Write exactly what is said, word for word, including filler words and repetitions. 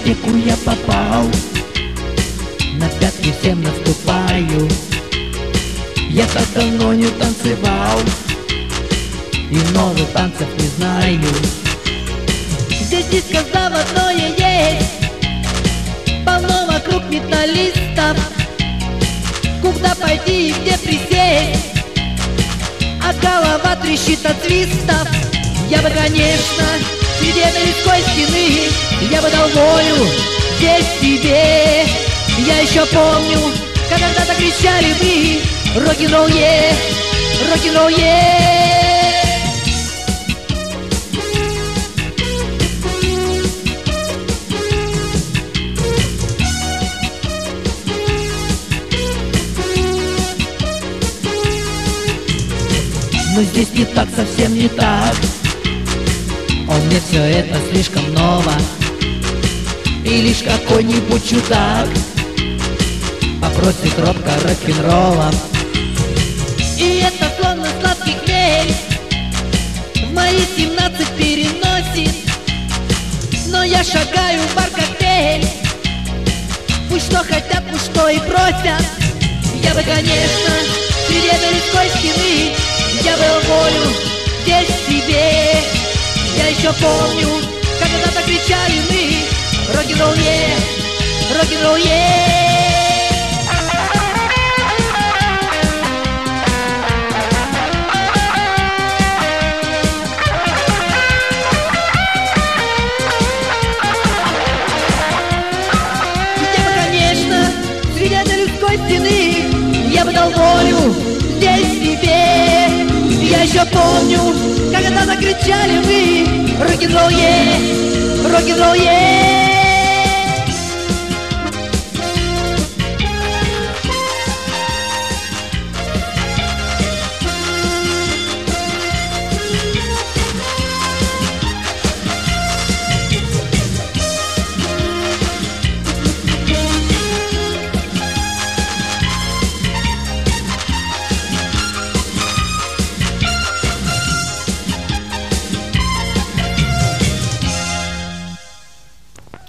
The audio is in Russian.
дискотеку я попал, на пятки всем наступаю. Я так давно не танцевал и новых танцев не знаю. Здесь диско заводное есть, полно вокруг металлистов. Куда пойти и где присесть, а голова трещит от свистов. Я бы, конечно, среди людской стены, я бы дал волю здесь тебе. Я еще помню, как когда-то кричали вы: рок-н-ролл, е, рок-н-ролл, е. Но здесь не так, совсем не так. Он мне все это слишком ново, и лишь какой-нибудь чудак попросит робко рок-н-ролла. И это словно сладкий хмель в мои семнадцать переносит. Но я шагаю в бар-коктейль, пусть что хотят, пусть что и просят. Я бы, конечно, среди людской стены, я был волю здесь тебе. Я еще помню, как когда-то кричали мы: рок-н-ролл, е, рок-н-ролл, е. Я бы, конечно, среди этой людской стены, я бы дал волю здесь тебе. Я еще помню, как когда-то кричали вы: рок-н-ролл, е, рок-н-ролл, е.